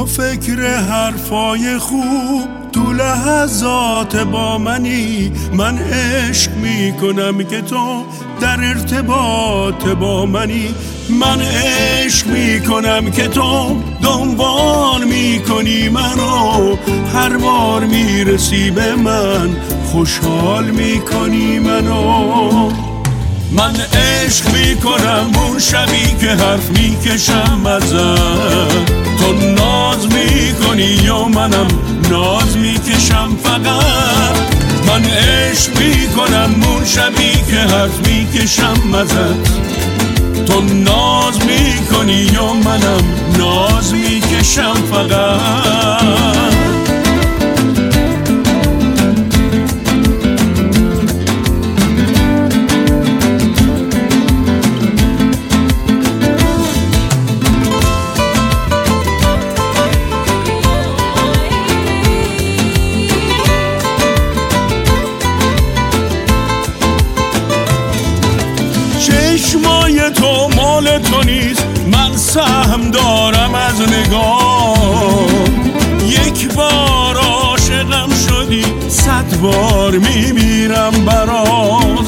تو فکر حرفای خوب تو لحظات با منی، من عشق میکنم که تو در ارتباط با منی، من عشق میکنم که تو دنبال میکنی منو، هر بار میرسی به من خوشحال میکنی منو. من عشق میکنم اون شبی که حرف میکشم ازت، تو ناز میکنی یا منم ناز میکشم فقط. من عشق میکنم اون شبی که حرف میکشم ازت، تو ناز میکنی یا منم ناز میکشم فقط. چشمای تو مال تو نیست، من سهم دارم از نگاه. یک بار عاشقم شدی 100 بار میمیرم برات.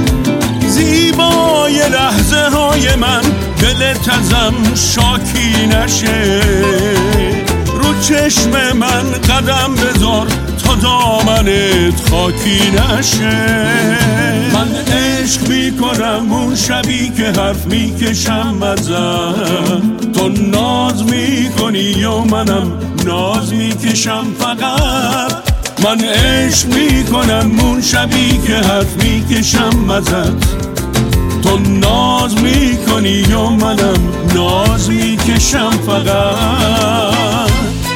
زیبای لحظه های من دلت ازم شاکی نشه، رو چشم من قدم بذار تا دامنت خاکی نشه. من عشق میکنم اون شبی که حرف میکشم ازت، تو ناز میکنی یا منم ناز میکشم فقط. من عشق میکنم اون شبی که حرف میکشم ازت، تو ناز میکنی یا منم ناز میکشم فقط.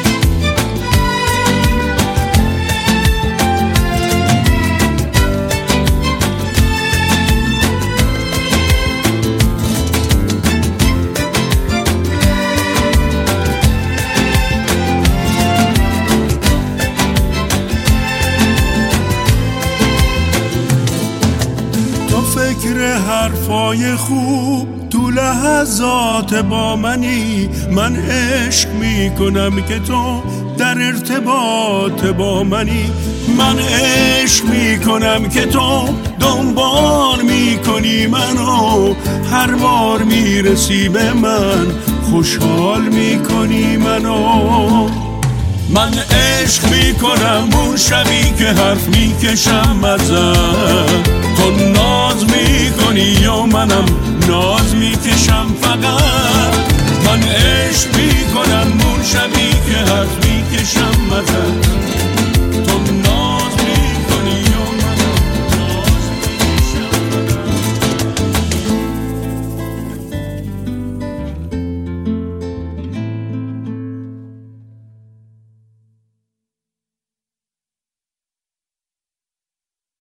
فکر حرفای خوب تو لحظات با منی، من عشق میکنم که تو در ارتباط با منی، من عشق میکنم که تو دنبال میکنی منو، هر بار میرسی به من خوشحال میکنی منو. من عشق میکنم اون شبی که حرف میکشم ازت، تو ناز میکنی یا منم ناز میکشم فقط. من عشق میکنم اون شبی که حرف میکشم ازت،